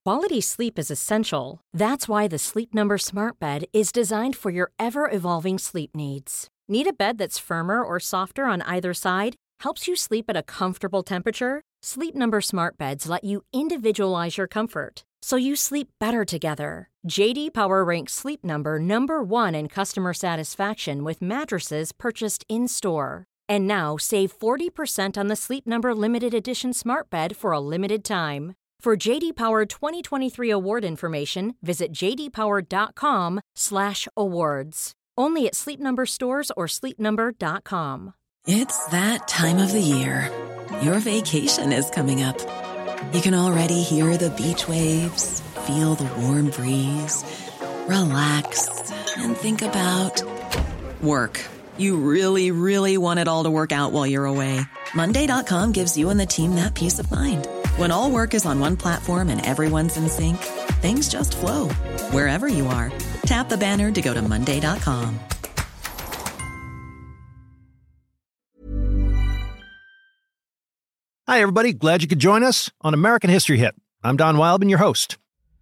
Quality sleep is essential. That's why the Sleep Number Smart Bed is designed for your ever-evolving sleep needs. Need a bed that's firmer or softer on either side? Helps you sleep at a comfortable temperature? Sleep Number Smart Beds let you individualize your comfort, so you sleep better together. J.D. Power ranks Sleep Number number one in customer satisfaction with mattresses purchased in-store. And now, save 40% on the Sleep Number Limited Edition Smart Bed for a limited time. For J.D. Power 2023 award information, visit jdpower.com/awards. Only at Sleep Number stores or sleepnumber.com. It's that time of the year. Your vacation is coming up. You can already hear the beach waves, feel the warm breeze, relax, and think about work. You really, really want it all to work out while you're away. Monday.com gives you and the team that peace of mind. When all work is on one platform and everyone's in sync, things just flow. Wherever you are, tap the banner to go to Monday.com. Hi, everybody. Glad you could join us on American History Hit. I'm Don Wildman, your host.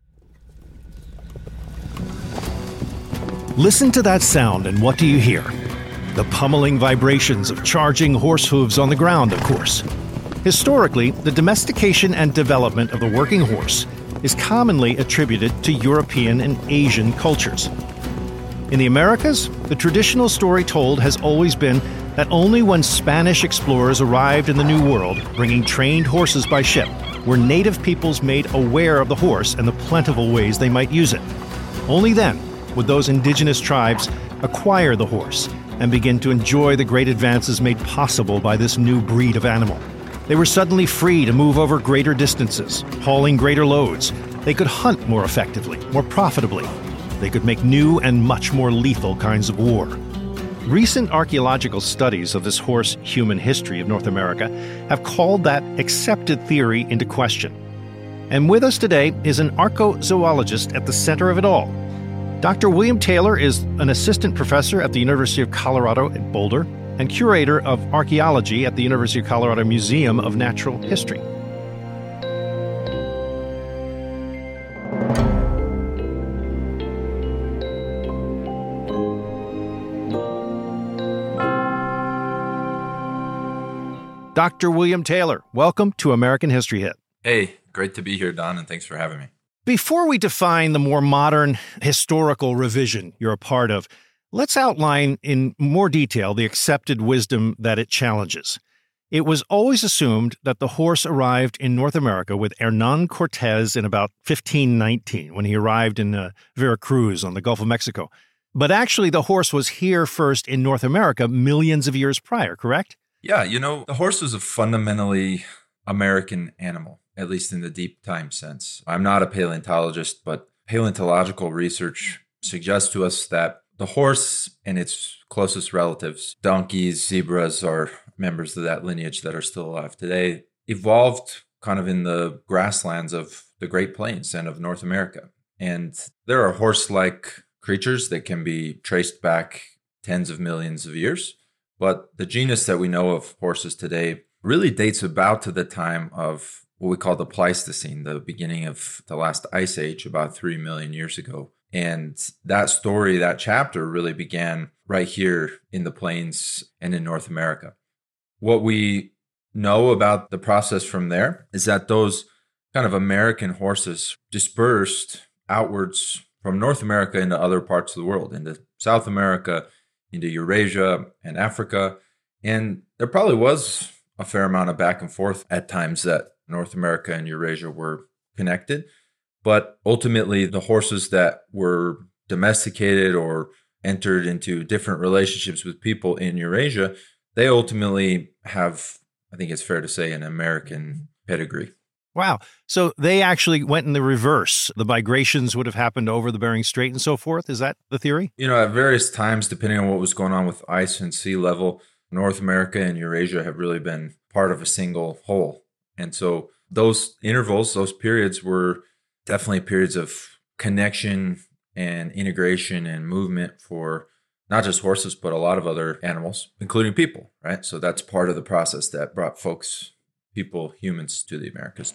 Listen to that sound, and what do you hear? The pummeling vibrations of charging horse hooves on the ground, of course. Historically, the domestication and development of the working horse is commonly attributed to European and Asian cultures. In the Americas, the traditional story told has always been that only when Spanish explorers arrived in the New World, bringing trained horses by ship, were native peoples made aware of the horse and the plentiful ways they might use it. Only then would those indigenous tribes acquire the horse and begin to enjoy the great advances made possible by this new breed of animal. They were suddenly free to move over greater distances, hauling greater loads. They could hunt more effectively, more profitably. They could make new and much more lethal kinds of war. Recent archaeological studies of this horse-human history of North America have called that accepted theory into question. And with us today is an archaeozoologist at the center of it all. Dr. William Taylor is an assistant professor at the University of Colorado at Boulder and curator of archaeology at the University of Colorado Museum of Natural History. Dr. William Taylor, welcome to American History Hit. Hey, great to be here, Don, and thanks for having me. Before we define the more modern historical revision you're a part of, let's outline in more detail the accepted wisdom that it challenges. It was always assumed that the horse arrived in North America with Hernán Cortés in about 1519, when he arrived in Veracruz on the Gulf of Mexico. But actually, the horse was here first in North America millions of years prior, correct? Yeah, the horse is a fundamentally American animal, at least in the deep time sense. I'm not a paleontologist, but paleontological research suggests to us that the horse and its closest relatives, donkeys, zebras, are members of that lineage that are still alive today, evolved kind of in the grasslands of the Great Plains and of North America. And there are horse-like creatures that can be traced back tens of millions of years. But the genus that we know of horses today really dates about to the time of what we call the Pleistocene, the beginning of the last ice age, about 3 million years ago. And that story, that chapter really began right here in the plains and in North America. What we know about the process from there is that those kind of American horses dispersed outwards from North America into other parts of the world, into South America, into Eurasia and Africa. And there probably was a fair amount of back and forth at times that North America and Eurasia were connected. But ultimately, the horses that were domesticated or entered into different relationships with people in Eurasia, they ultimately have, I think it's fair to say, an American pedigree. Wow. So they actually went in the reverse. The migrations would have happened over the Bering Strait and so forth. Is that the theory? At various times, depending on what was going on with ice and sea level, North America and Eurasia have really been part of a single whole. And so those intervals, those periods were definitely periods of connection and integration and movement for not just horses, but a lot of other animals, including people, right? So that's part of the process that brought humans to the Americas too.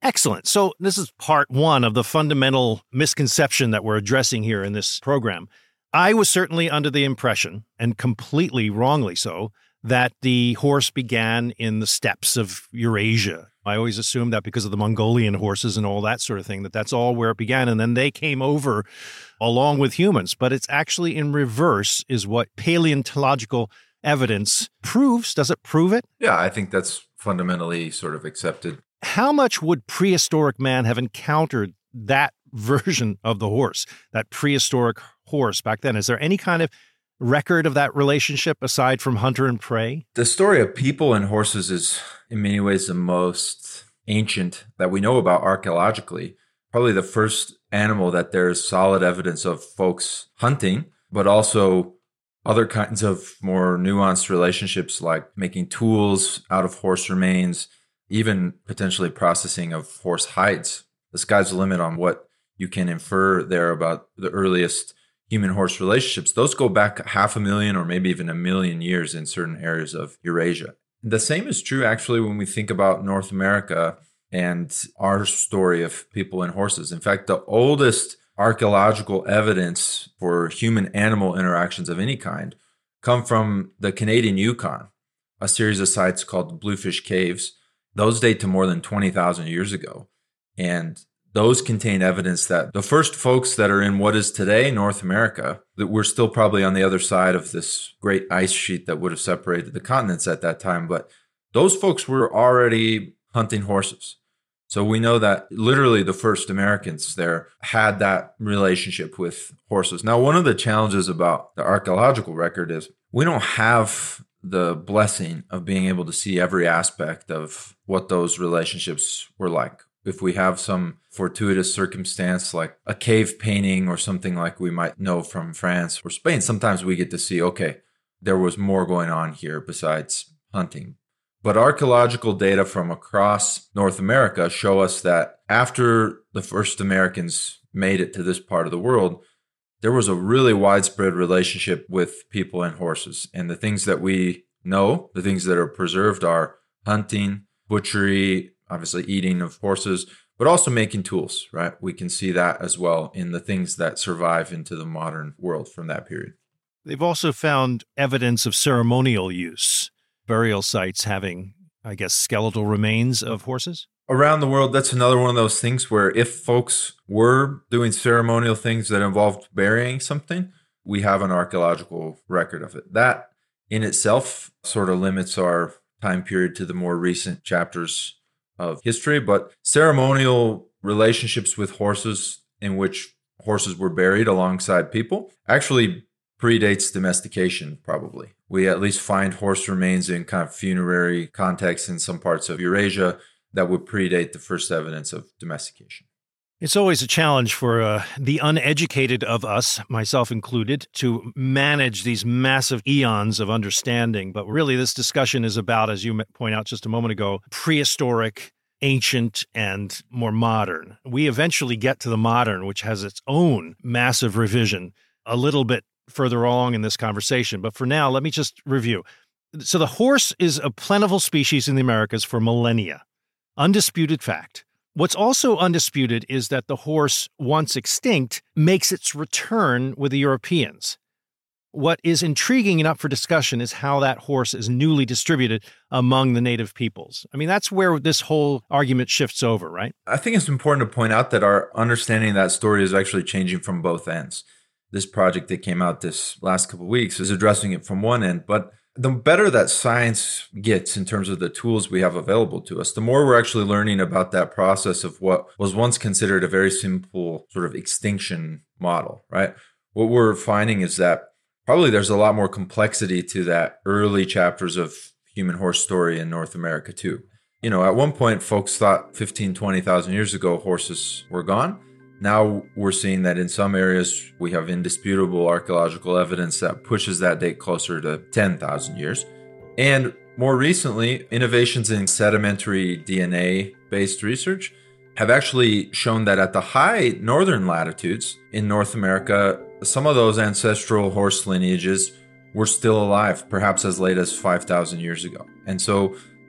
Excellent. So this is part one of the fundamental misconception that we're addressing here in this program. I was certainly under the impression, and completely wrongly so, that the horse began in the steppes of Eurasia. I always assumed that because of the Mongolian horses and all that sort of thing, that's all where it began. And then they came over along with humans. But it's actually in reverse is what paleontological evidence proves. Does it prove it? Yeah, I think that's fundamentally sort of accepted. How much would prehistoric man have encountered that version of the horse, that prehistoric horse back then? Is there any kind of record of that relationship aside from hunter and prey? The story of people and horses is in many ways the most ancient that we know about archaeologically. Probably the first animal that there's solid evidence of folks hunting, but also other kinds of more nuanced relationships like making tools out of horse remains, even potentially processing of horse hides. The sky's the limit on what you can infer there about the earliest human-horse relationships. Those go back 500,000 or maybe even 1,000,000 years in certain areas of Eurasia. The same is true actually when we think about North America and our story of people and horses. In fact, the oldest archaeological evidence for human-animal interactions of any kind come from the Canadian Yukon, a series of sites called the Bluefish Caves. Those date to more than 20,000 years ago. And those contain evidence that the first folks that are in what is today North America, that we're still probably on the other side of this great ice sheet that would have separated the continents at that time. But those folks were already hunting horses. So we know that literally the first Americans there had that relationship with horses. Now, one of the challenges about the archaeological record is we don't have the blessing of being able to see every aspect of what those relationships were like. If we have some fortuitous circumstance like a cave painting or something like we might know from France or Spain, sometimes we get to see, okay, there was more going on here besides hunting. But archaeological data from across North America show us that after the first Americans made it to this part of the world, there was a really widespread relationship with people and horses. And the things that we know, the things that are preserved are hunting, butchery, obviously eating of horses, but also making tools, right? We can see that as well in the things that survive into the modern world from that period. They've also found evidence of ceremonial use, burial sites having, I guess, skeletal remains of horses. Around the world, that's another one of those things where if folks were doing ceremonial things that involved burying something, we have an archaeological record of it. That in itself sort of limits our time period to the more recent chapters of history, but ceremonial relationships with horses in which horses were buried alongside people actually predates domestication, probably. We at least find horse remains in kind of funerary contexts in some parts of Eurasia that would predate the first evidence of domestication. It's always a challenge for the uneducated of us, myself included, to manage these massive eons of understanding. But really, this discussion is about, as you point out just a moment ago, prehistoric, ancient, and more modern. We eventually get to the modern, which has its own massive revision a little bit further along in this conversation. But for now, let me just review. So the horse is a plentiful species in the Americas for millennia. Undisputed fact. What's also undisputed is that the horse, once extinct, makes its return with the Europeans. What is intriguing and up for discussion is how that horse is newly distributed among the native peoples. I mean, that's where this whole argument shifts over, right? I think it's important to point out that our understanding of that story is actually changing from both ends. This project that came out this last couple of weeks is addressing it from one end, but the better that science gets in terms of the tools we have available to us, the more we're actually learning about that process of what was once considered a very simple sort of extinction model, right? What we're finding is that probably there's a lot more complexity to that early chapters of human horse story in North America too. You know, at one point, folks thought 15, 20,000 years ago, horses were gone. Now we're seeing that in some areas we have indisputable archaeological evidence that pushes that date closer to 10,000 years. And more recently, innovations in sedimentary DNA-based research have actually shown that at the high northern latitudes in North America, some of those ancestral horse lineages were still alive, perhaps as late as 5,000 years ago. And so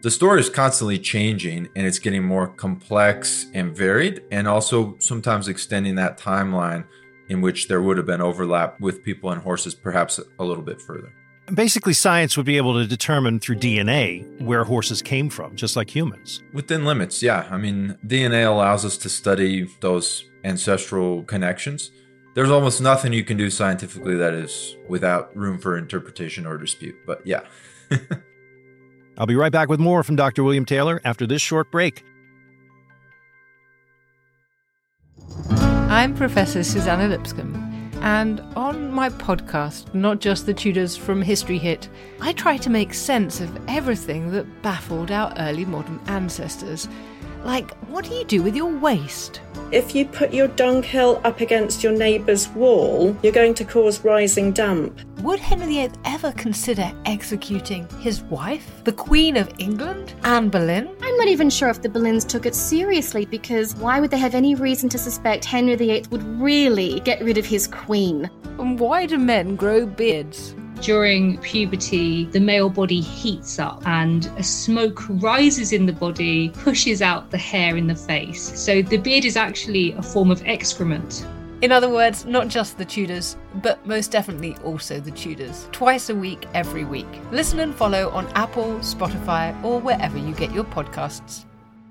The story is constantly changing and it's getting more complex and varied, and also sometimes extending that timeline in which there would have been overlap with people and horses perhaps a little bit further. Basically, science would be able to determine through DNA where horses came from, just like humans. Within limits, yeah. I mean, DNA allows us to study those ancestral connections. There's almost nothing you can do scientifically that is without room for interpretation or dispute. But yeah. I'll be right back with more from Dr. William Taylor after this short break. I'm Professor Susanna Lipscomb, and on my podcast, Not Just the Tudors from History Hit, I try to make sense of everything that baffled our early modern ancestors. Like, what do you do with your waste? If you put your dunghill up against your neighbour's wall, you're going to cause rising damp. Would Henry VIII ever consider executing his wife, the Queen of England, Anne Boleyn? I'm not even sure if the Boleyns took it seriously, because why would they have any reason to suspect Henry VIII would really get rid of his queen? And why do men grow beards? During puberty, the male body heats up and a smoke rises in the body, pushes out the hair in the face. So the beard is actually a form of excrement. In other words, not just the Tudors, but most definitely also the Tudors. Twice a week, every week. Listen and follow on Apple, Spotify, or wherever you get your podcasts.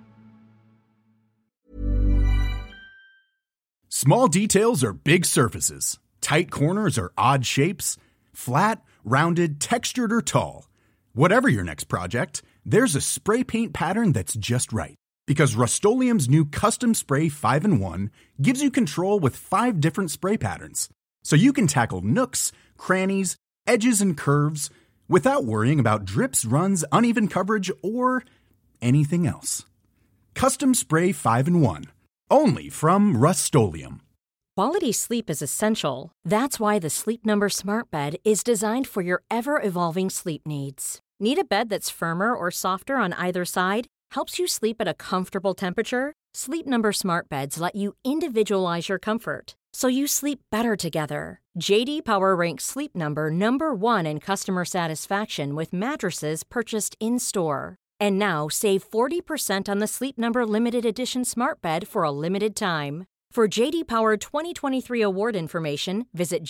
Small details are big surfaces. Tight corners are odd shapes. Flat, rounded, textured, or tall. Whatever your next project, there's a spray paint pattern that's just right. Because Rust-Oleum's new Custom Spray 5-in-1 gives you control with 5 different spray patterns. So you can tackle nooks, crannies, edges, and curves without worrying about drips, runs, uneven coverage, or anything else. Custom Spray 5-in-1. Only from Rust-Oleum. Quality sleep is essential. That's why the Sleep Number Smart Bed is designed for your ever-evolving sleep needs. Need a bed that's firmer or softer on either side? Helps you sleep at a comfortable temperature? Sleep Number Smart Beds let you individualize your comfort, so you sleep better together. J.D. Power ranks Sleep Number number 1 in customer satisfaction with mattresses purchased in-store. And now, save 40% on the Sleep Number Limited Edition Smart Bed for a limited time. For J.D. Power 2023 award information, visit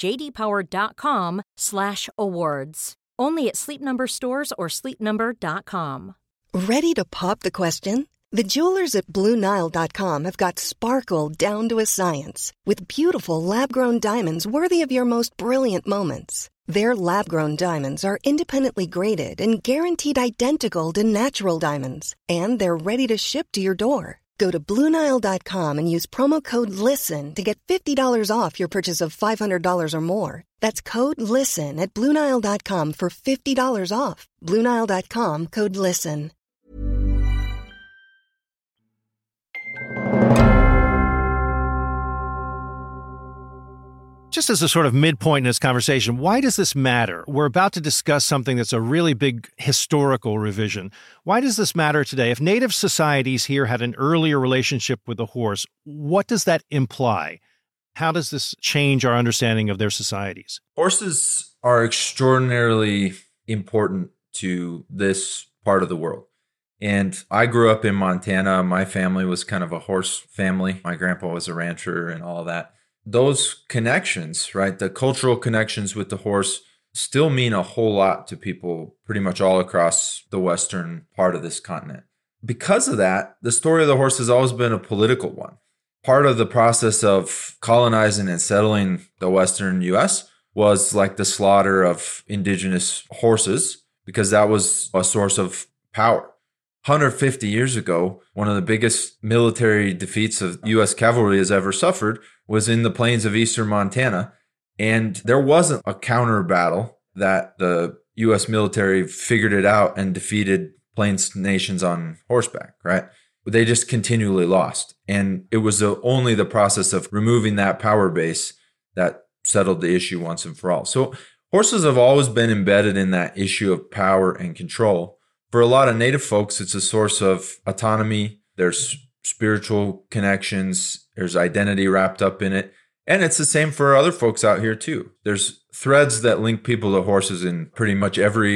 jdpower.com/awards. Only at Sleep Number stores or sleepnumber.com. Ready to pop the question? The jewelers at BlueNile.com have got sparkle down to a science with beautiful lab-grown diamonds worthy of your most brilliant moments. Their lab-grown diamonds are independently graded and guaranteed identical to natural diamonds, and they're ready to ship to your door. Go to BlueNile.com and use promo code LISTEN to get $50 off your purchase of $500 or more. That's code LISTEN at BlueNile.com for $50 off. BlueNile.com, code LISTEN. Just as a sort of midpoint in this conversation, why does this matter? We're about to discuss something that's a really big historical revision. Why does this matter today? If native societies here had an earlier relationship with the horse, what does that imply? How does this change our understanding of their societies? Horses are extraordinarily important to this part of the world. And I grew up in Montana. My family was kind of a horse family. My grandpa was a rancher and all that. Those connections, right, the cultural connections with the horse still mean a whole lot to people pretty much all across the western part of this continent. Because of that, the story of the horse has always been a political one. Part of the process of colonizing and settling the western U.S. was like the slaughter of indigenous horses, because that was a source of power. 150 years ago, one of the biggest military defeats of U.S. cavalry has ever suffered was in the plains of eastern Montana. And there wasn't a counter battle that the U.S. military figured it out and defeated plains nations on horseback, right? They just continually lost. And it was only the process of removing that power base that settled the issue once and for all. So horses have always been embedded in that issue of power and control. For a lot of native folks, it's a source of autonomy. There's spiritual connections. There's identity wrapped up in it. And it's the same for other folks out here too. There's threads that link people to horses in pretty much every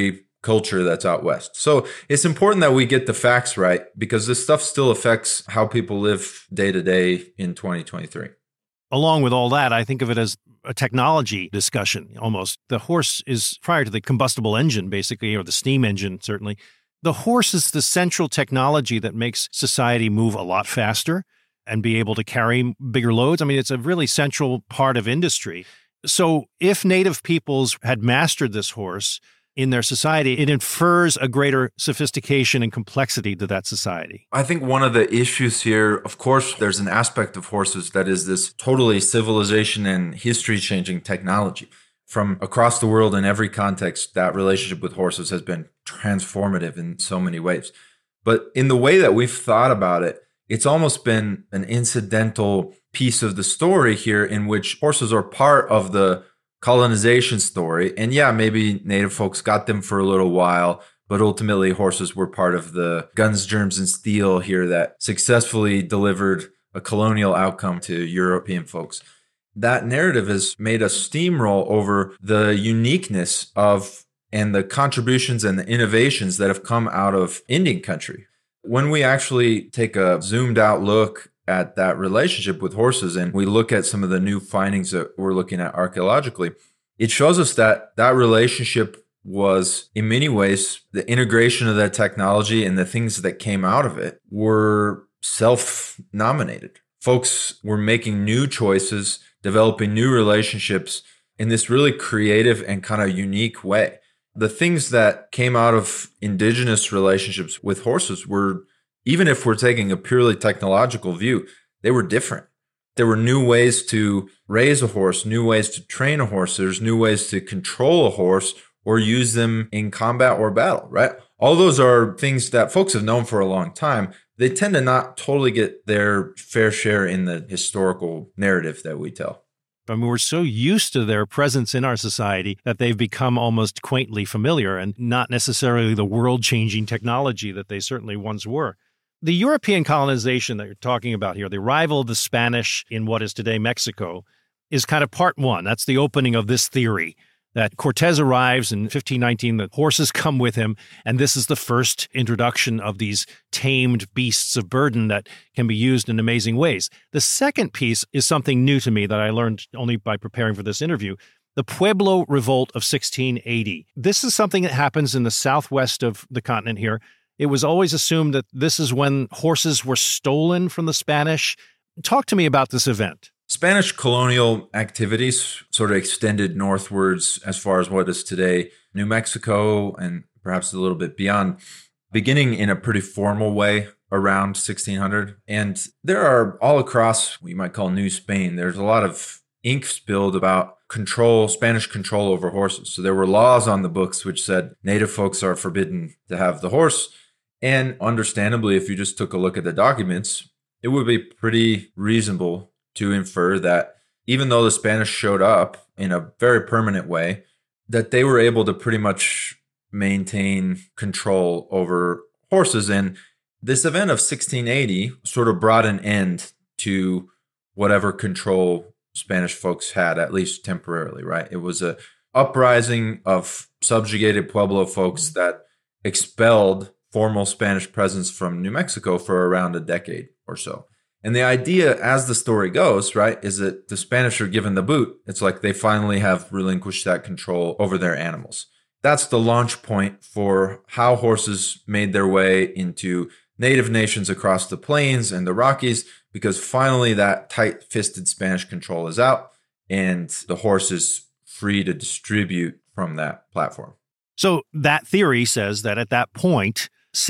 culture that's out west. So it's important that we get the facts right, because this stuff still affects how people live day to day in 2023. Along with all that, I think of it as a technology discussion almost. The horse is, prior to the combustible engine, basically, or the steam engine, certainly, the horse is the central technology that makes society move a lot faster and be able to carry bigger loads. I mean, it's a really central part of industry. So if native peoples had mastered this horse in their society, it infers a greater sophistication and complexity to that society. I think one of the issues here, of course, there's an aspect of horses that is this totally civilization and history-changing technology. From across the world in every context, that relationship with horses has been transformative in so many ways. But in the way that we've thought about it, it's almost been an incidental piece of the story here in which horses are part of the colonization story. And yeah, maybe native folks got them for a little while, but ultimately horses were part of the guns, germs, and steel here that successfully delivered a colonial outcome to European folks. That narrative has made us steamroll over the uniqueness of and the contributions and the innovations that have come out of Indian country. When we actually take a zoomed out look at that relationship with horses and we look at some of the new findings that we're looking at archaeologically, it shows us that that relationship was, in many ways, the integration of that technology and the things that came out of it were self-nominated. Folks were making new choices, developing new relationships in this really creative and kind of unique way. The things that came out of indigenous relationships with horses were, even if we're taking a purely technological view, they were different. There were new ways to raise a horse, new ways to train a horse. There's new ways to control a horse or use them in combat or battle, right? All those are things that folks have known for a long time. They tend to not totally get their fair share in the historical narrative that we tell. I mean, we're so used to their presence in our society that they've become almost quaintly familiar and not necessarily the world-changing technology that they certainly once were. The European colonization that you're talking about here, the arrival of the Spanish in what is today Mexico, is kind of part one. That's the opening of this theory that Cortez arrives in 1519, the horses come with him, and this is the first introduction of these tamed beasts of burden that can be used in amazing ways. The second piece is something new to me that I learned only by preparing for this interview, the Pueblo Revolt of 1680. This is something that happens in the southwest of the continent here. It was always assumed that this is when horses were stolen from the Spanish. Talk to me about this event. Spanish colonial activities sort of extended northwards as far as what is today New Mexico and perhaps a little bit beyond, beginning in a pretty formal way around 1600. And there are all across what you might call New Spain, there's a lot of ink spilled about Spanish control over horses. So there were laws on the books which said native folks are forbidden to have the horse. And understandably, if you just took a look at the documents, it would be pretty reasonable to infer that even though the Spanish showed up in a very permanent way, that they were able to pretty much maintain control over horses. And this event of 1680 sort of brought an end to whatever control Spanish folks had, at least temporarily, right? It was a uprising of subjugated Pueblo folks that expelled formal Spanish presence from New Mexico for around a decade or so. And the idea, as the story goes, right, is that the Spanish are given the boot. It's like they finally have relinquished that control over their animals. That's the launch point for how horses made their way into native nations across the plains and the Rockies, because finally that tight-fisted Spanish control is out and the horse is free to distribute from that platform. So that theory says that at that point,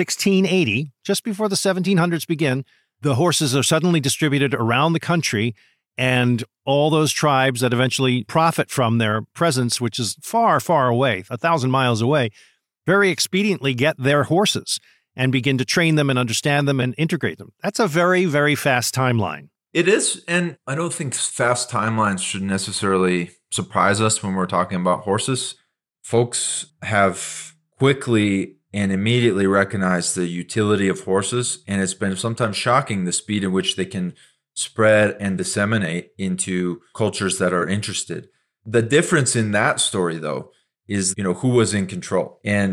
1680, just before the 1700s begin, the horses are suddenly distributed around the country, and all those tribes that eventually profit from their presence, which is far, far away, 1,000 miles away, very expediently get their horses and begin to train them and understand them and integrate them. That's a very, very fast timeline. It is, and I don't think fast timelines should necessarily surprise us when we're talking about horses. Folks have quickly and immediately recognize the utility of horses. And it's been sometimes shocking the speed in which they can spread and disseminate into cultures that are interested. The difference in that story, though, is, who was in control. And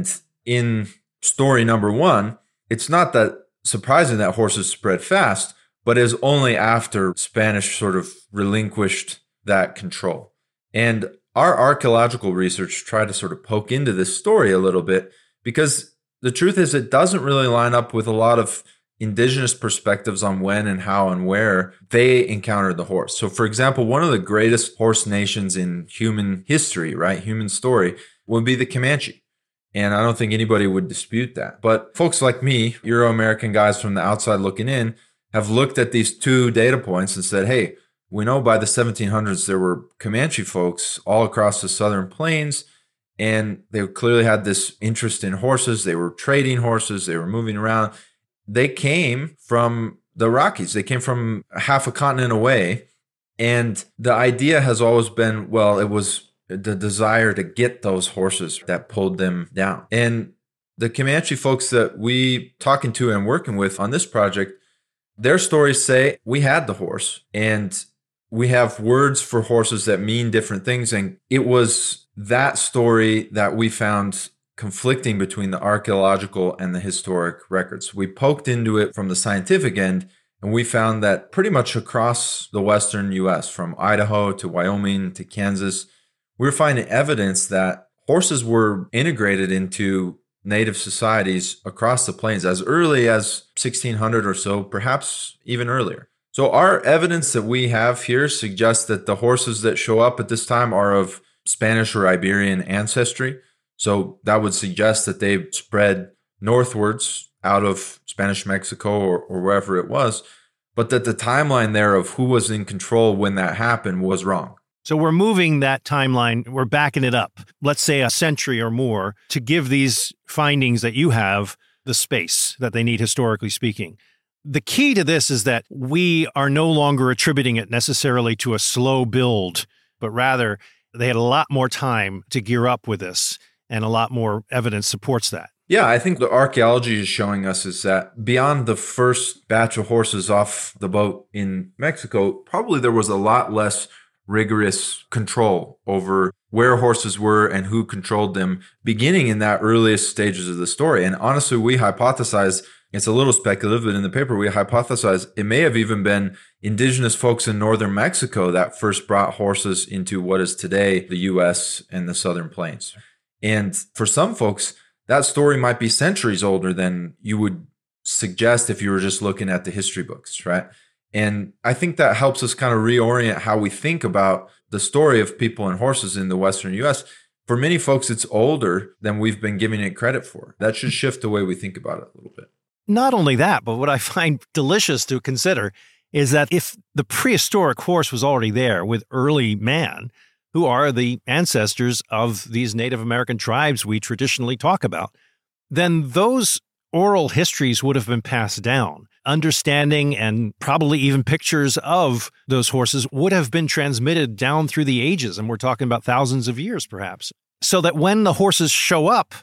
in story number one, it's not that surprising that horses spread fast, but it was only after Spanish sort of relinquished that control. And our archaeological research tried to sort of poke into this story a little bit, because the truth is it doesn't really line up with a lot of indigenous perspectives on when and how and where they encountered the horse. So for example, one of the greatest horse nations in human history, right, human story, would be the Comanche. And I don't think anybody would dispute that. But folks like me, Euro-American guys from the outside looking in, have looked at these two data points and said, hey, we know by the 1700s there were Comanche folks all across the southern plains, and they clearly had this interest in horses. They were trading horses. They were moving around. They came from the Rockies. They came from half a continent away. And the idea has always been, well, it was the desire to get those horses that pulled them down. And the Comanche folks that we talking to and working with on this project, their stories say we had the horse, and we have words for horses that mean different things. And it was that story that we found conflicting between the archaeological and the historic records. We poked into it from the scientific end, and we found that pretty much across the western U.S., from Idaho to Wyoming to Kansas, we were finding evidence that horses were integrated into native societies across the plains as early as 1600 or so, perhaps even earlier. So our evidence that we have here suggests that the horses that show up at this time are of Spanish or Iberian ancestry. So that would suggest that they spread northwards out of Spanish Mexico or wherever it was, but that the timeline there of who was in control when that happened was wrong. So we're moving that timeline, we're backing it up, let's say a century or more, to give these findings that you have the space that they need historically speaking. The key to this is that we are no longer attributing it necessarily to a slow build, but rather they had a lot more time to gear up with this, and a lot more evidence supports that. Yeah, I think the archaeology is showing us is that beyond the first batch of horses off the boat in Mexico, probably there was a lot less rigorous control over where horses were and who controlled them, beginning in that earliest stages of the story. And honestly, we hypothesize, it's a little speculative, but in the paper we hypothesize it may have even been indigenous folks in northern Mexico that first brought horses into what is today the U.S. and the southern plains. And for some folks, that story might be centuries older than you would suggest if you were just looking at the history books, right? And I think that helps us kind of reorient how we think about the story of people and horses in the Western U.S. For many folks, it's older than we've been giving it credit for. That should shift the way we think about it a little bit. Not only that, but what I find delicious to consider is that if the prehistoric horse was already there with early man, who are the ancestors of these Native American tribes we traditionally talk about, then those oral histories would have been passed down. Understanding and probably even pictures of those horses would have been transmitted down through the ages, and we're talking about thousands of years perhaps. So that when the horses show up,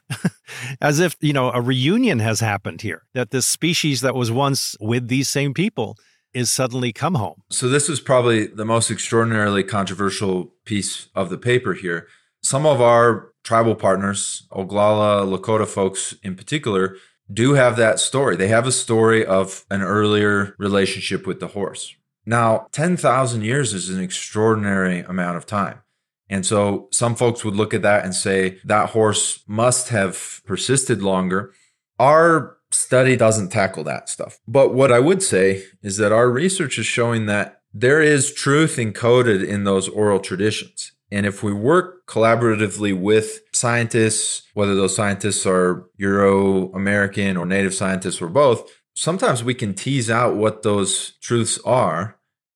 as if, a reunion has happened here, that this species that was once with these same people is suddenly come home. So this is probably the most extraordinarily controversial piece of the paper here. Some of our tribal partners, Oglala, Lakota folks in particular, do have that story. They have a story of an earlier relationship with the horse. Now, 10,000 years is an extraordinary amount of time. And so some folks would look at that and say that horse must have persisted longer. Our study doesn't tackle that stuff. But what I would say is that our research is showing that there is truth encoded in those oral traditions. And if we work collaboratively with scientists, whether those scientists are Euro-American or Native scientists or both, sometimes we can tease out what those truths are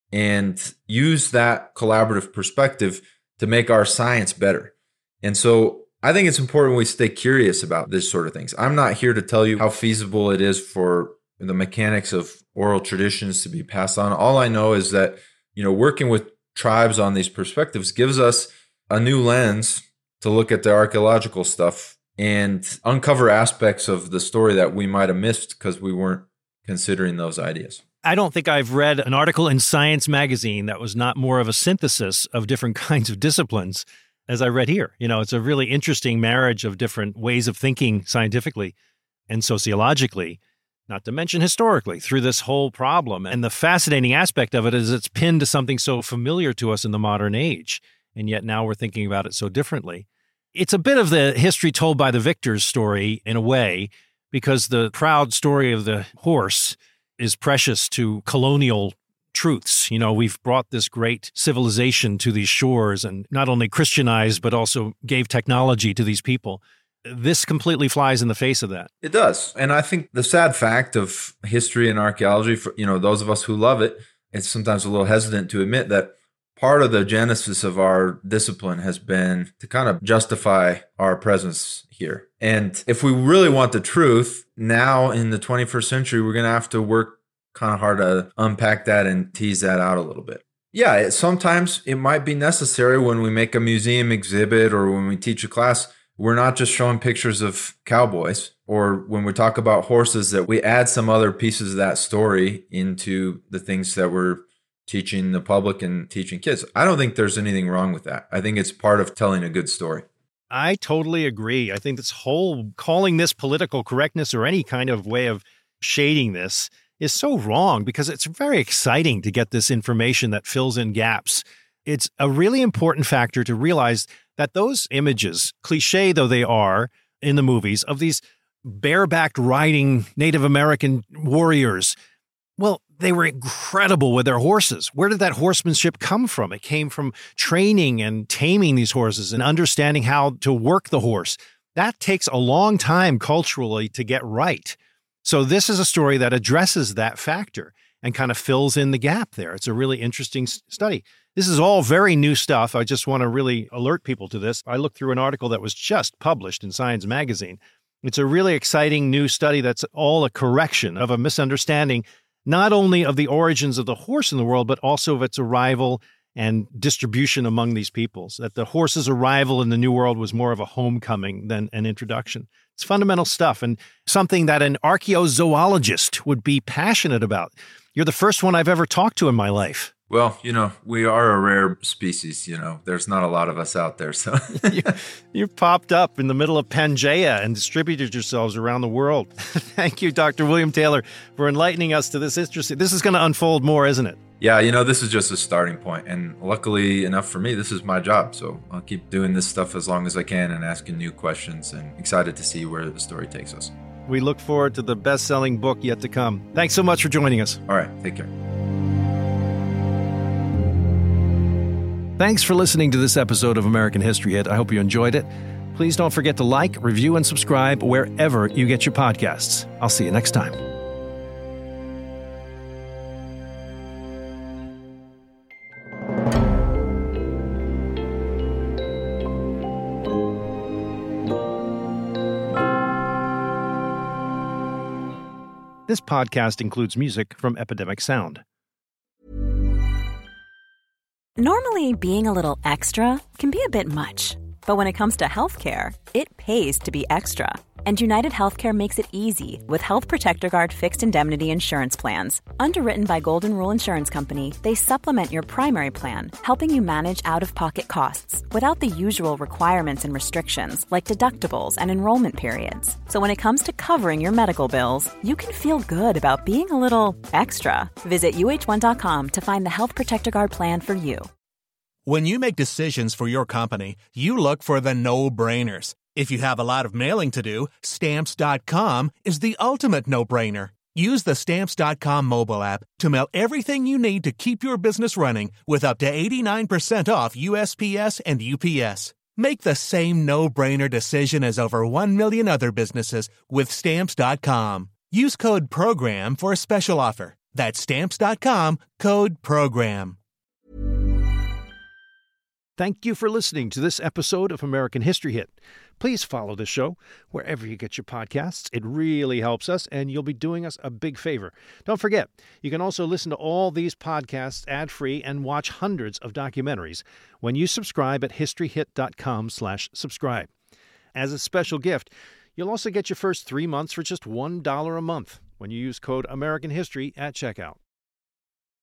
and use that collaborative perspective to make our science better. And so I think it's important we stay curious about this sort of things. I'm not here to tell you how feasible it is for the mechanics of oral traditions to be passed on. All I know is that, working with tribes on these perspectives gives us a new lens to look at the archaeological stuff and uncover aspects of the story that we might have missed because we weren't considering those ideas. I don't think I've read an article in Science magazine that was not more of a synthesis of different kinds of disciplines as I read here. It's a really interesting marriage of different ways of thinking scientifically and sociologically, not to mention historically, through this whole problem. And the fascinating aspect of it is it's pinned to something so familiar to us in the modern age, and yet now we're thinking about it so differently. It's a bit of the history told by the victors story in a way, because the proud story of the horse is precious to colonial truths. We've brought this great civilization to these shores and not only Christianized, but also gave technology to these people. This completely flies in the face of that. It does. And I think the sad fact of history and archaeology, for those of us who love it, it's sometimes a little hesitant to admit that part of the genesis of our discipline has been to kind of justify our presence here. And if we really want the truth, now in the 21st century, we're going to have to work kind of hard to unpack that and tease that out a little bit. Yeah, sometimes it might be necessary when we make a museum exhibit or when we teach a class. We're not just showing pictures of cowboys, or when we talk about horses, that we add some other pieces of that story into the things that we're teaching the public and teaching kids. I don't think there's anything wrong with that. I think it's part of telling a good story. I totally agree. I think this whole calling this political correctness or any kind of way of shading this is so wrong, because it's very exciting to get this information that fills in gaps. It's a really important factor to realize that those images, cliche though they are in the movies, of these barebacked riding Native American warriors, well, they were incredible with their horses. Where did that horsemanship come from? It came from training and taming these horses and understanding how to work the horse. That takes a long time culturally to get right. So this is a story that addresses that factor and kind of fills in the gap there. It's a really interesting study. This is all very new stuff. I just want to really alert people to this. I looked through an article that was just published in Science Magazine. It's a really exciting new study that's all a correction of a misunderstanding, not only of the origins of the horse in the world, but also of its arrival and distribution among these peoples. That the horse's arrival in the New World was more of a homecoming than an introduction. It's fundamental stuff and something that an archaeozoologist would be passionate about. You're the first one I've ever talked to in my life. Well, we are a rare species, There's not a lot of us out there, so. You popped up in the middle of Pangaea and distributed yourselves around the world. Thank you, Dr. William Taylor, for enlightening us to this interesting. This is going to unfold more, isn't it? Yeah, this is just a starting point. And luckily enough for me, this is my job. So I'll keep doing this stuff as long as I can and asking new questions, and excited to see where the story takes us. We look forward to the best-selling book yet to come. Thanks so much for joining us. All right, take care. Thanks for listening to this episode of American History Hit. I hope you enjoyed it. Please don't forget to like, review, and subscribe wherever you get your podcasts. I'll see you next time. This podcast includes music from Epidemic Sound. Normally, being a little extra can be a bit much. But when it comes to healthcare, it pays to be extra. And United Healthcare makes it easy with Health Protector Guard fixed indemnity insurance plans. Underwritten by Golden Rule Insurance Company, they supplement your primary plan, helping you manage out-of-pocket costs without the usual requirements and restrictions like deductibles and enrollment periods. So when it comes to covering your medical bills, you can feel good about being a little extra. Visit uh1.com to find the Health Protector Guard plan for you. When you make decisions for your company, you look for the no-brainers. If you have a lot of mailing to do, Stamps.com is the ultimate no-brainer. Use the Stamps.com mobile app to mail everything you need to keep your business running with up to 89% off USPS and UPS. Make the same no-brainer decision as over 1 million other businesses with Stamps.com. Use code PROGRAM for a special offer. That's Stamps.com, code PROGRAM. Thank you for listening to this episode of American History Hit. Please follow the show wherever you get your podcasts. It really helps us, and you'll be doing us a big favor. Don't forget, you can also listen to all these podcasts ad-free and watch hundreds of documentaries when you subscribe at historyhit.com/subscribe. As a special gift, you'll also get your first 3 months for just $1 a month when you use code American History at checkout.